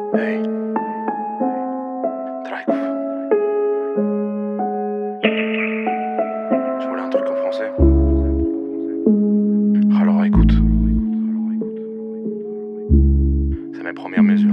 Hey, Dracouf. Je voulais un truc en français. Alors écoute. C'est mes premières mesures.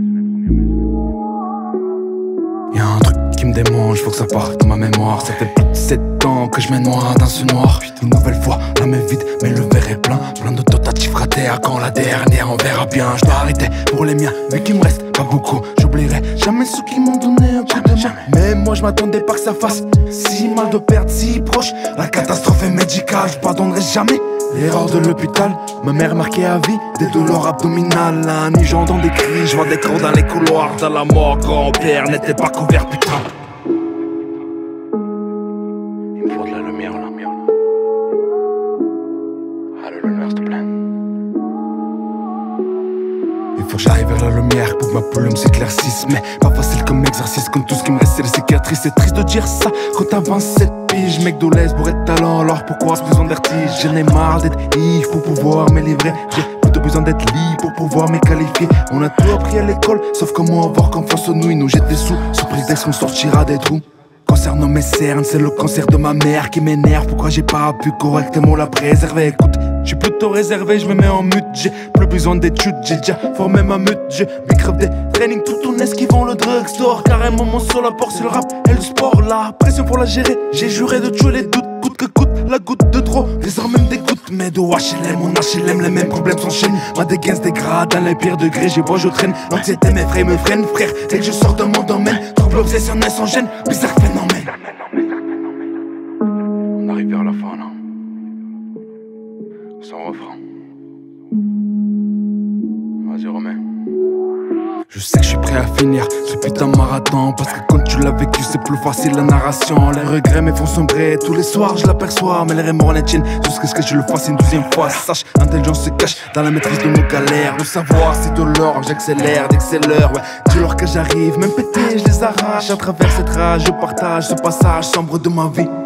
Y'a un truc qui me démange, faut que ça parte dans ma mémoire. Ça fait plus de 7 ans que je mets noir dans ce noir. Une nouvelle fois, la main vide, mais le verre est plein. Plein de tentatives ratées, à quand la dernière, on verra bien. Je dois arrêter pour les miens, vu qu'il me reste pas beaucoup. J'oublierai jamais ceux qui m'ont donné un coup de main. Mais moi je m'attendais pas que ça fasse si mal de perdre si proche. La catastrophe est médicale, je pardonnerai jamais l'erreur de l'hôpital. Ma mère marquée à vie, des douleurs abdominales. La nuit j'entends des cris, je vois des corps dans les couloirs. Dans la mort, grand-père n'était pas couvert, putain. Il me faut de la lumière là. Ah, le lumière s'il te plaît. Il faut que j'aille vers la lumière pour que ma plume s'éclaircisse. Mais pas facile comme exercice, comme tout ce qui me reste c'est les cicatrices. C'est triste de dire ça quand t'avances cette pige. Mec d'Olès pour être talent, alors pourquoi ce besoin de vertige? J'en ai marre d'être Yves pour pouvoir me livrer. J'ai plutôt besoin d'être libre pour pouvoir me qualifier. On a tout appris à l'école, sauf comment avoir confiance en nous. Ils nous jettent des sous, sous prétexte qu'on sortira des trous. Concernant mes cernes, c'est le cancer de ma mère qui m'énerve. Pourquoi j'ai pas pu correctement la préserver? Écoute, je suis plutôt réservé, je me mets en mute. J'ai plus besoin d'études, j'ai déjà formé ma mute. Je m'écrive des trainings tout en esquivant le drugstore. Carrément mon seul apport c'est le rap et le sport. La pression pour la gérer, j'ai juré de tuer les doutes. Coûte que coûte, la goutte de trop, désormais me dégoûte. Mais de HLM, mon HLM, les mêmes problèmes s'enchaînent. Ma dégaine se dégrade dans les pires degrés, j'ai beau je traîne. L'anxiété m'effraie, me freine, frère. Dès que je sors de mon domaine, trouble obsessionnel sans gêne, bizarre phénomène. On arrive vers la fin là. Sans refrain. Vas-y remets. Je sais que je suis prêt à finir ce putain de marathon. Parce que quand tu l'as vécu c'est plus facile la narration. Les regrets me font sombrer, tous les soirs je l'aperçois. Mais les remords les tiennent jusqu'à ce que je le fasse une deuxième fois. Sache, l'intelligence se cache dans la maîtrise de nos galères. Le savoir c'est de l'or, j'accélère dès que c'est l'heure. Ouais, dis-leur que j'arrive, même pété je les arrache. À travers cette rage je partage ce passage sombre de ma vie.